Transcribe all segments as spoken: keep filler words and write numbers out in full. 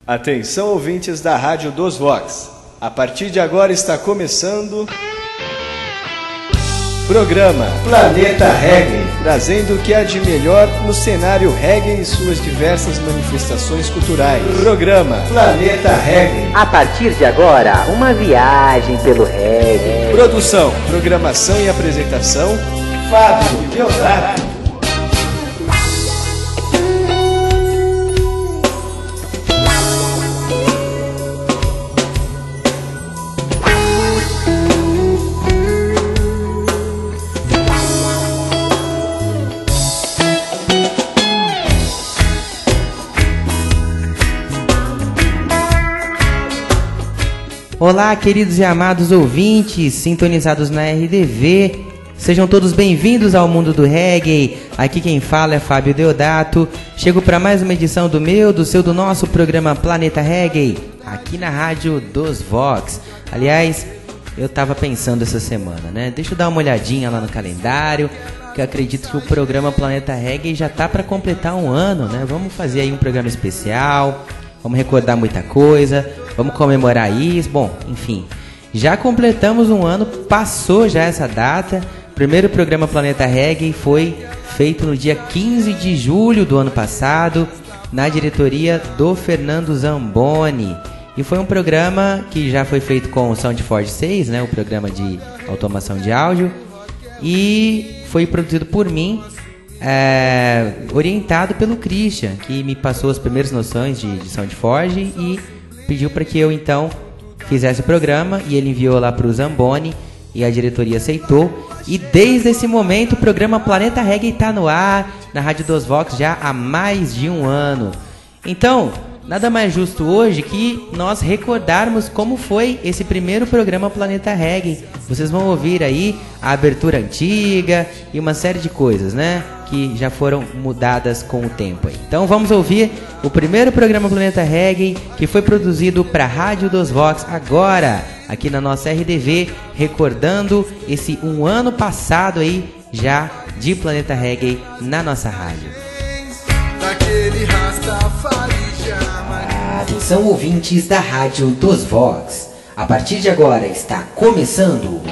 Atenção, ouvintes da Rádio dos Vox. A partir de agora está começando... Programa Planeta Reggae, trazendo o que há de melhor no cenário reggae e suas diversas manifestações culturais. Programa Planeta Reggae. A partir de agora, uma viagem pelo reggae. Produção, programação e apresentação, Fábio Deodato. Olá, queridos e amados ouvintes, sintonizados na R D V, sejam todos bem-vindos ao mundo do reggae. Aqui quem fala é Fábio Deodato. Chego para mais uma edição do meu, do seu, do nosso programa Planeta Reggae, aqui na Rádio dos Vox. Aliás, eu tava pensando essa semana, né? Deixa eu dar uma olhadinha lá no calendário, que eu acredito que o programa Planeta Reggae já tá para completar um ano, né? Vamos fazer aí um programa especial, vamos recordar muita coisa, vamos comemorar isso. Bom, enfim, já completamos um ano, passou já essa data. O primeiro programa Planeta Reggae foi feito no dia quinze de julho do ano passado, na diretoria do Fernando Zamboni. E foi um programa que já foi feito com o SoundForge seis, né, o programa de automação de áudio, e foi produzido por mim, é, orientado pelo Christian, que me passou as primeiras noções de, de SoundForge e pediu para que eu então fizesse o programa, e ele enviou lá para o Zamboni e a diretoria aceitou. E desde esse momento o programa Planeta Reggae está no ar na Rádio dos Vox já há mais de um ano. Então, nada mais justo hoje que nós recordarmos como foi esse primeiro programa Planeta Reggae. Vocês vão ouvir aí a abertura antiga e uma série de coisas, né, que já foram mudadas com o tempo aí. Então vamos ouvir o primeiro programa Planeta Reggae, que foi produzido para a Rádio dos Vox agora, aqui na nossa R D V, recordando esse um ano passado aí já de Planeta Reggae na nossa rádio. Atenção, ouvintes da Rádio dos Vox. A partir de agora está começando...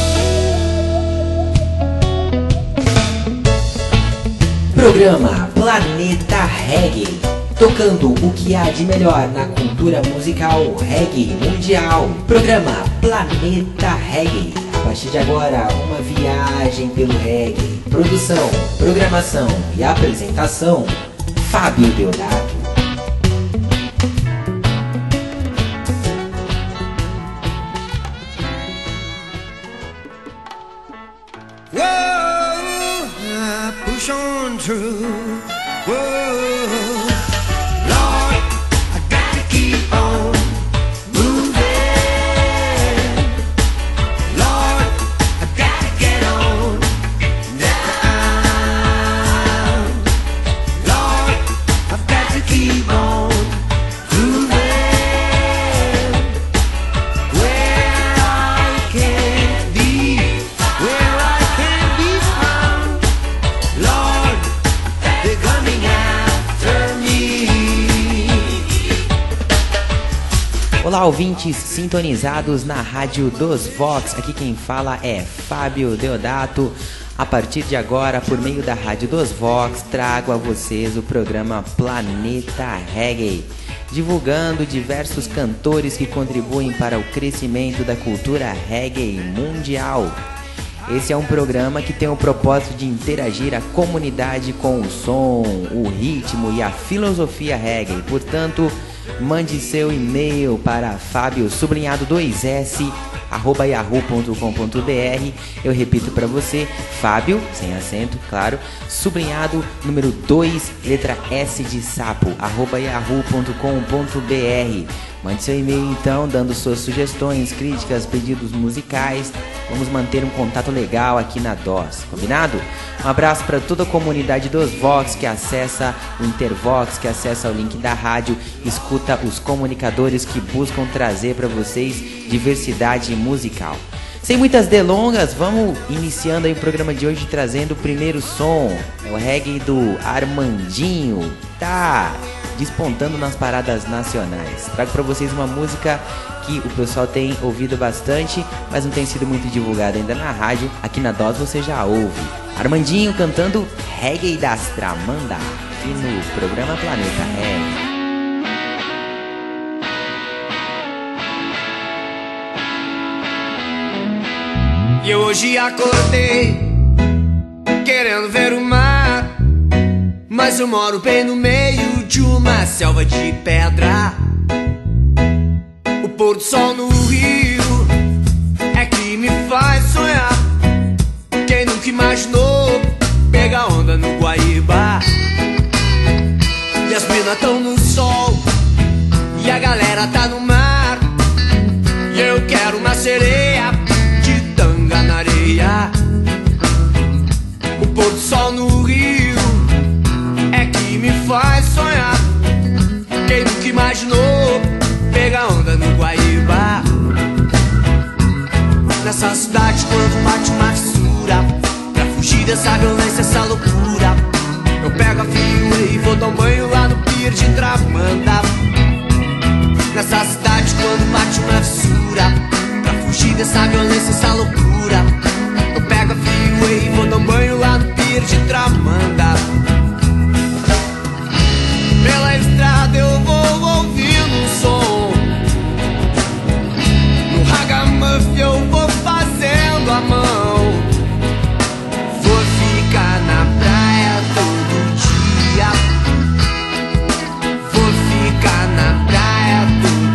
Programa Planeta Reggae, tocando o que há de melhor na cultura musical reggae mundial. Programa Planeta Reggae. A partir de agora, uma viagem pelo reggae. Produção, programação e apresentação, Fábio Deodato. Push on through. Whoa, Lord, I gotta keep on moving. Lord, I gotta get on down. Lord, I've got to keep on moving. Where I can't be, where I can't be found. Lord, they're coming after me. Olá, ouvintes sintonizados na Rádio dos Vox. Aqui quem fala é Fábio Deodato. A partir de agora, por meio da Rádio dos Vox, trago a vocês o programa Planeta Reggae, divulgando diversos cantores que contribuem para o crescimento da cultura reggae mundial. Esse é um programa que tem o propósito de interagir a comunidade com o som, o ritmo e a filosofia reggae. Portanto, mande seu e-mail para fábio sublinhado dois s arroba yahoo ponto com ponto br. Eu repito para você, Fábio, sem acento, claro, sublinhado número dois, letra S de sapo, arroba yahoo ponto com ponto br. Mande seu e-mail então, dando suas sugestões, críticas, pedidos musicais. Vamos manter um contato legal aqui na D O S, combinado? Um abraço para toda a comunidade dos Vox que acessa o Intervox, que acessa o link da rádio, escuta os comunicadores que buscam trazer para vocês diversidade musical. Sem muitas delongas, vamos iniciando aí o programa de hoje trazendo o primeiro som. É o reggae do Armandinho, tá despontando nas paradas nacionais. Trago pra vocês uma música que o pessoal tem ouvido bastante, mas não tem sido muito divulgada ainda na rádio. Aqui na Dose você já ouve. Armandinho cantando Reggae das Tramanda, aqui no programa Planeta Reggae. E hoje acordei querendo ver o mar, mas eu moro bem no meio de uma selva de pedra. O pôr do sol no rio é que me faz sonhar. Quem nunca imaginou pegar onda no Guaíba? E as minas tão no sol e a galera tá no mar, e eu quero uma sereia na areia. O pôr do sol no rio é que me faz sonhar. Quem nunca imaginou pegar onda no Guaíba? Nessa cidade quando bate uma fissura, pra fugir dessa violência, essa loucura, eu pego a freeway e vou dar um banho lá no pier de Tramanda. Nessa cidade quando bate uma fissura, pra fugir dessa violência, essa loucura, eu pego a freeway e vou dar um banho lá no pier de Tramanda. Pela estrada eu vou ouvindo um som, no ragamuffin eu vou fazendo a mão. Vou ficar na praia todo dia, vou ficar na praia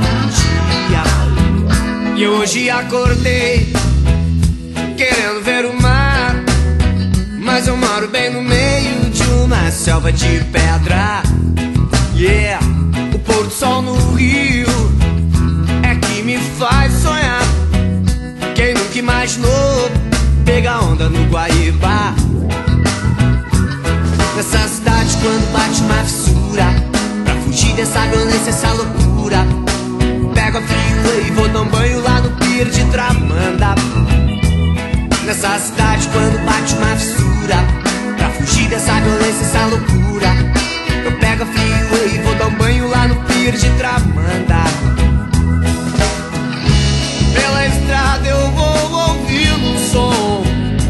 todo dia. E hoje acordei querendo ver o mar, mas eu moro bem no meio de uma selva de pedra. Yeah, o pôr do sol no rio é que me faz sonhar. Quem nunca imaginou pegar onda no Guaíba? Nessa cidade quando bate uma fissura, pra fugir dessa violência, essa loucura, pego a freeway e vou dar um banho lá no pier de Tramanda. Nessa cidade quando bate uma fissura, pra fugir dessa violência, essa loucura, eu pego a freeway e vou dar um banho lá no pier de Tramanda. Pela estrada eu vou ouvindo um som,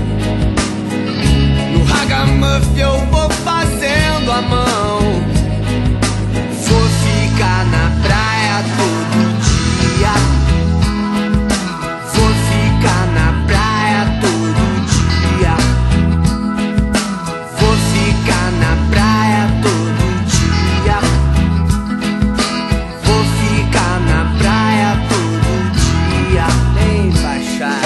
no ragamuffin eu vou fazendo a mão. Vou ficar na praia todo dia, vou ficar na praia todo dia, vou ficar na praia todo dia, vou ficar na praia todo dia. Vem baixar.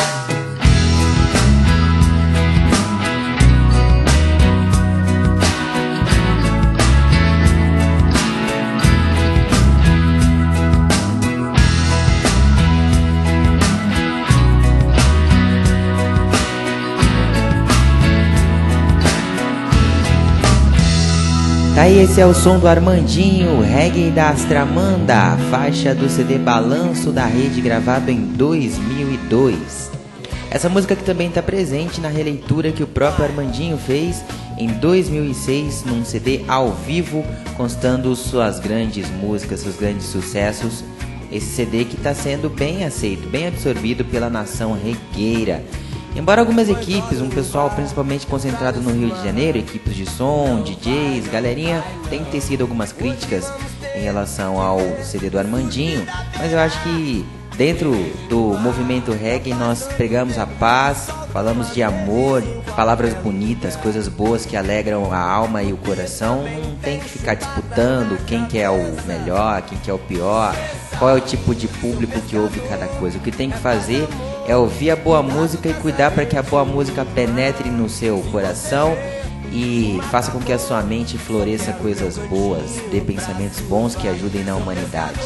Tá aí, esse é o som do Armandinho, Reggae das Tramanda, faixa do C D Balanço da Rede, gravado em dois mil e dois. Essa música que também está presente na releitura que o próprio Armandinho fez em dois mil e seis, num C D ao vivo, constando suas grandes músicas, seus grandes sucessos. Esse C D que está sendo bem aceito, bem absorvido pela nação regueira. Embora algumas equipes, um pessoal principalmente concentrado no Rio de Janeiro, equipes de som, D Js, galerinha, tem tecido algumas críticas em relação ao C D do Armandinho, mas eu acho que dentro do movimento reggae nós pregamos a paz, falamos de amor, palavras bonitas, coisas boas que alegram a alma e o coração. Não tem que ficar disputando quem que é o melhor, quem que é o pior, qual é o tipo de público que ouve cada coisa. O que tem que fazer é ouvir a boa música e cuidar para que a boa música penetre no seu coração e faça com que a sua mente floresça coisas boas, dê pensamentos bons que ajudem na humanidade.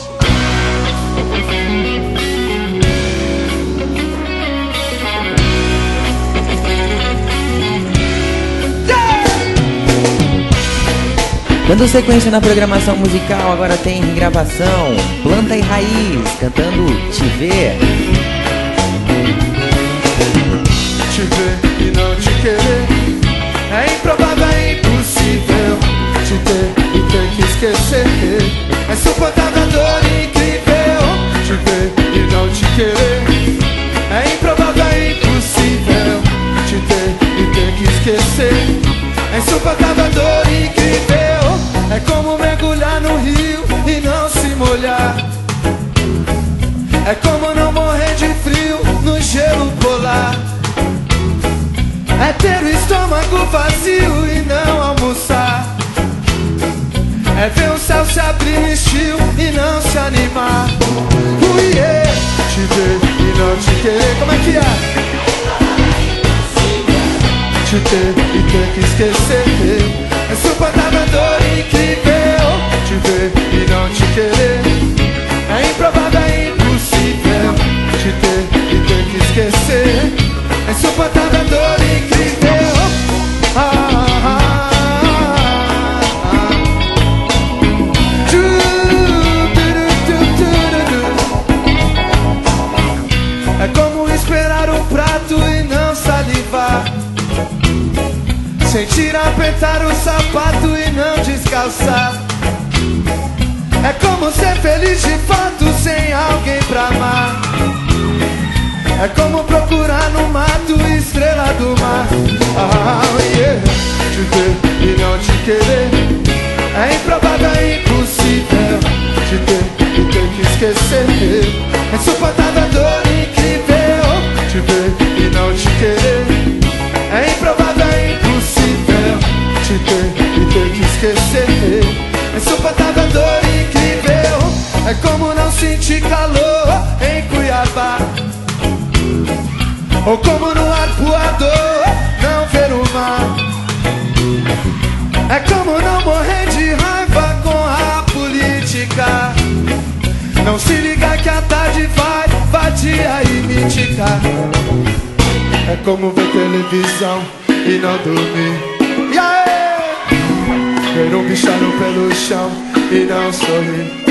Dando sequência na programação musical, agora tem regravação, Planta e Raiz, cantando Te Ver. te ver e não te querer. É improvável, é impossível te ter e ter que esquecer. É insuportável, dor incrível te ver e não te querer. É improvável, é impossível te ter e ter que esquecer. É insuportável, dor incrível. É como mergulhar no rio e não se molhar. É como não morrer de frio no gelo polar. É ter o estômago vazio e não almoçar. É ver o céu se abrir no estio e não se animar. Ui, yeah. Te ver e não te querer. Como é que é? Te ter e ter que esquecer. É insuportável, dor incrível te ver e não te querer. É improvável, é impossível te ter e ter que esquecer. É insuportável, dor incrível. Ah, ah, ah, ah. Du, du, du, du, du, du. É como esperar um prato e não salivar. Sentir apertar o sapato e não descalçar. É como ser feliz de fato sem alguém pra amar. É como procurar no mato estrela do mar. Ah, yeah. Te ver e não te querer. É improvável, é impossível te ter e ter que esquecer. É insuportável, dor incrível te ver e não te querer. É improvável, é impossível te ter e ter que esquecer. É insuportável, dor incrível. É como não sentir calor em Cuiabá. Ou como no arpoador não ver o mar. É como não morrer de raiva com a política. Não se ligar que a tarde vai vadiar e miticar. É como ver televisão e não dormir. Yeah! Ver um bichano pelo chão e não sorrir.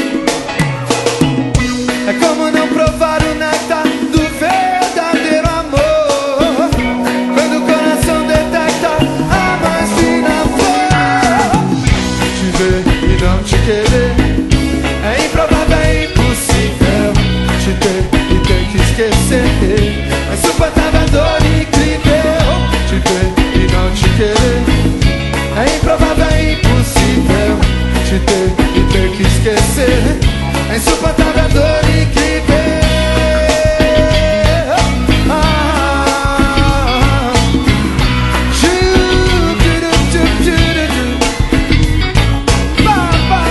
É como não provar o néctar do verdadeiro amor. Quando o coração detecta a mais fina flor. Te ver e não te querer. É improvável, é impossível te ter e ter que esquecer. É insuportável, dor incrível te ver e não te querer. É improvável, é impossível te ter e ter que esquecer. É insuportável, dor incrível. Ah, ju, ju, ju, ju, ju, ju. Ba, ba.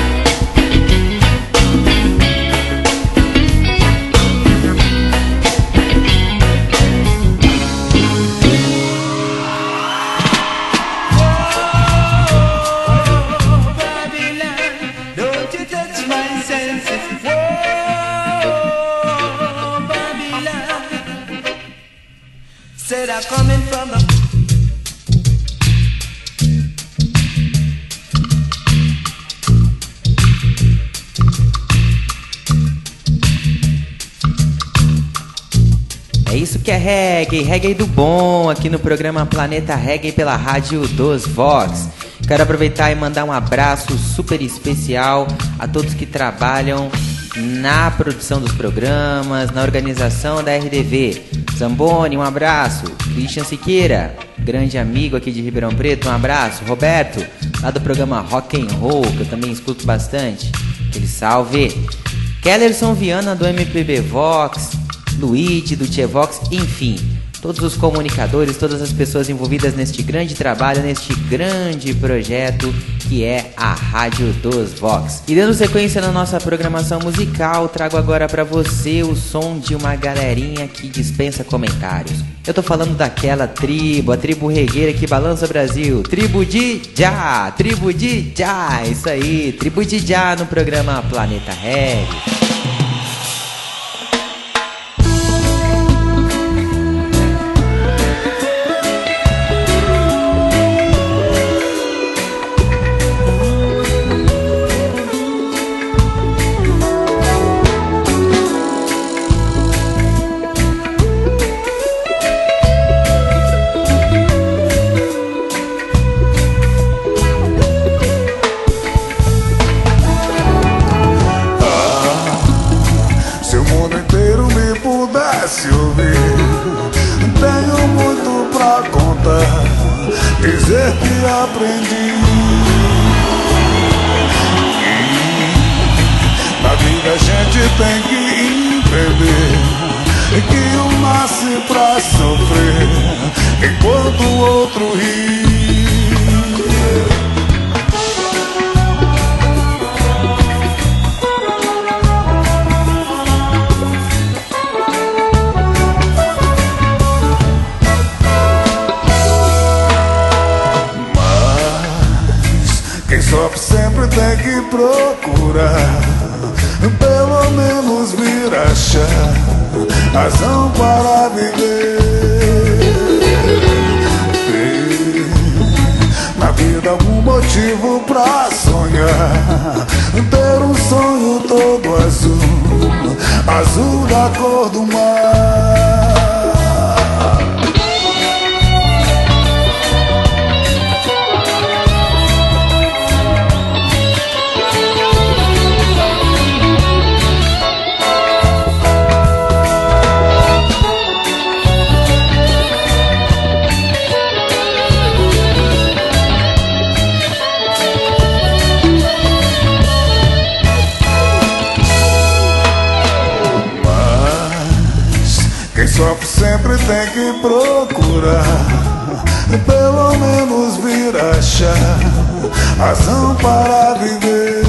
Said I'm coming from the É isso que é reggae, reggae do bom, aqui no programa Planeta Reggae pela Rádio dos Vox. Quero aproveitar e mandar um abraço super especial a todos que trabalham na produção dos programas, na organização da R D V. Zamboni, um abraço. Christian Siqueira, grande amigo aqui de Ribeirão Preto, um abraço. Roberto, lá do programa Rock and Roll, que eu também escuto bastante. Aquele salve. Kellerson Viana do M P B Vox, Luigi do Tchê Vox, enfim, todos os comunicadores, todas as pessoas envolvidas neste grande trabalho, neste grande projeto que é a Rádio dos Vox. E dando sequência na nossa programação musical, trago agora pra você o som de uma galerinha que dispensa comentários. Eu tô falando daquela tribo, a tribo regueira que balança o Brasil, tribo de Já, tribo de Já, isso aí, tribo de Já no programa Planeta Reggae. se ouvir. Tenho muito pra contar, dizer que aprendi. Na vida a gente tem que entender que um nasce pra sofrer enquanto o outro ri. Quem sofre sempre tem que procurar, pelo menos vir achar razão para viver. Ter na vida algum motivo pra sonhar, ter um sonho todo azul, azul da cor do mar. Sofre sempre tem que procurar, pelo menos vir achar razão para viver.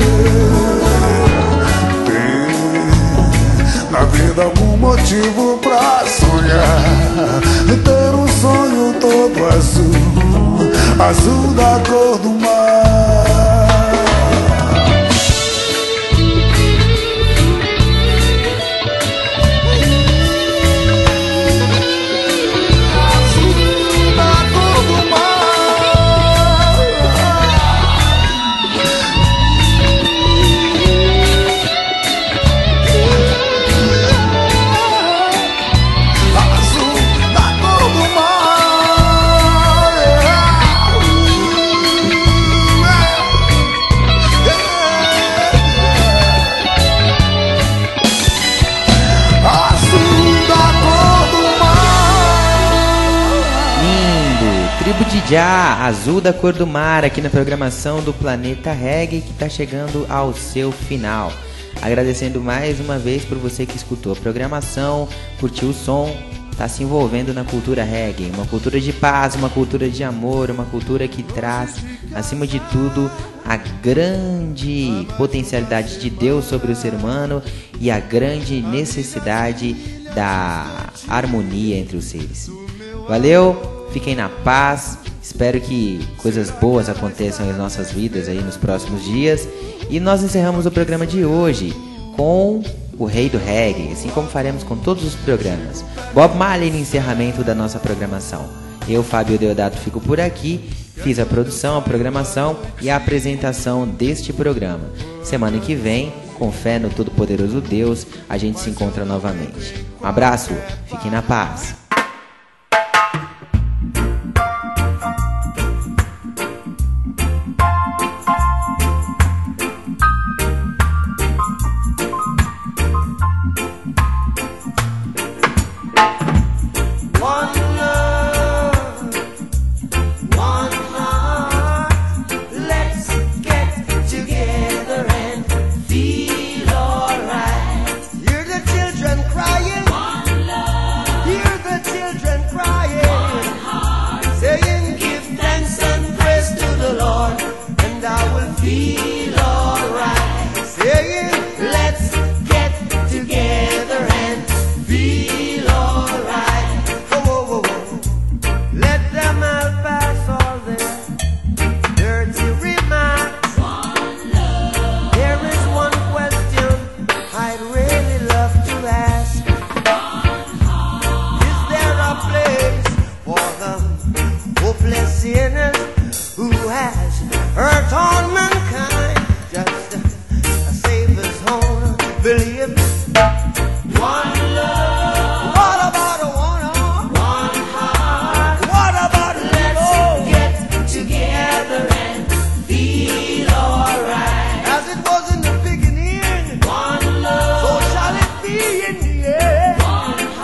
Ter na vida algum motivo pra sonhar, ter um sonho todo azul, azul da cor do mar. Já, Azul da Cor do Mar, aqui na programação do Planeta Reggae, que está chegando ao seu final. Agradecendo mais uma vez por você que escutou a programação, curtiu o som, está se envolvendo na cultura reggae, uma cultura de paz, uma cultura de amor, uma cultura que traz, acima de tudo, a grande potencialidade de Deus sobre o ser humano e a grande necessidade da harmonia entre os seres. Valeu, fiquem na paz. Espero que coisas boas aconteçam em nossas vidas aí nos próximos dias. E nós encerramos o programa de hoje com o Rei do Reggae, assim como faremos com todos os programas. Bob Marley no encerramento da nossa programação. Eu, Fábio Deodato, fico por aqui. Fiz a produção, a programação e a apresentação deste programa. Semana que vem, com fé no Todo-Poderoso Deus, a gente se encontra novamente. Um abraço, fiquem na paz. One love, so shall it be in the end. One heart.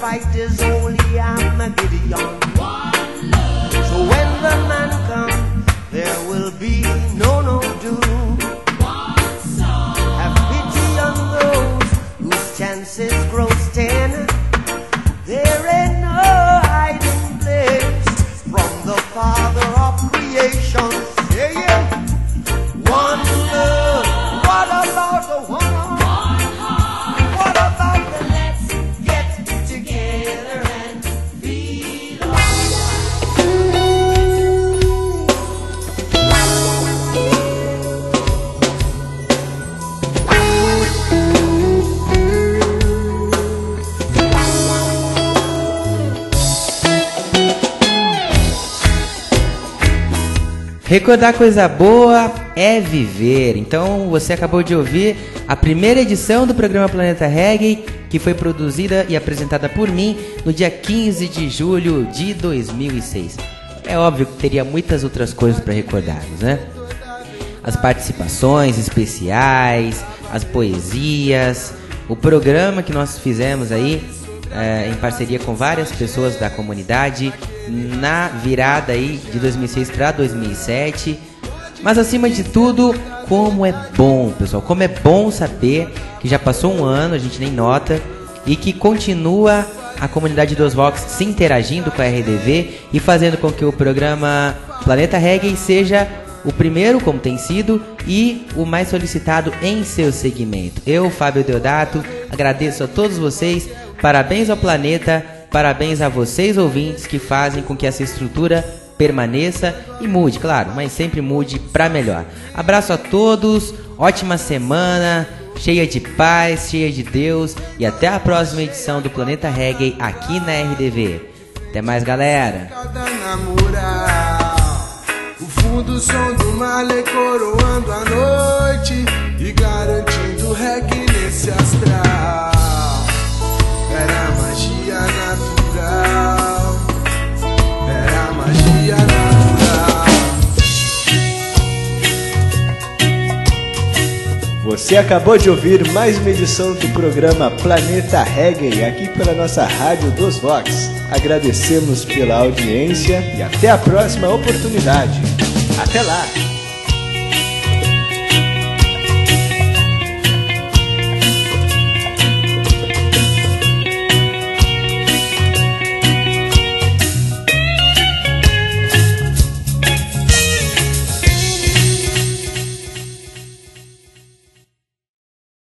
fight is only Armageddon. So when the man comes, there will be no, no doom. Have pity on those whose chances grow ten. There ain't no hiding place from the Father of creation. Say it. One love. What about the one heart? What about the let's get together and feel Recordar coisa boa é viver. Então você acabou de ouvir a primeira edição do programa Planeta Reggae, que foi produzida e apresentada por mim no dia quinze de julho de dois mil e seis. É óbvio que teria muitas outras coisas para recordarmos, né? As participações especiais, as poesias, o programa que nós fizemos aí é, em parceria com várias pessoas da comunidade na virada aí de dois mil e seis para dois mil e sete. Mas acima de tudo, como é bom, pessoal, como é bom saber que já passou um ano, a gente nem nota, e que continua a comunidade dos Vox se interagindo com a R D V e fazendo com que o programa Planeta Reggae seja o primeiro, como tem sido, e o mais solicitado em seu segmento. Eu, Fábio Deodato, agradeço a todos vocês, parabéns ao planeta, parabéns a vocês ouvintes que fazem com que essa estrutura permaneça e mude, claro, mas sempre mude para melhor. Abraço a todos, ótima semana, cheia de paz, cheia de Deus, e até a próxima edição do Planeta Reggae aqui na R D V. Até mais, galera. O fundo som do Marley coroando a noite e garantindo reggae nesse astral. Era magia natural, era magia natural. Você acabou de ouvir mais uma edição do programa Planeta Reggae, aqui pela nossa Rádio dos Vox. Agradecemos pela audiência e até a próxima oportunidade. Até lá!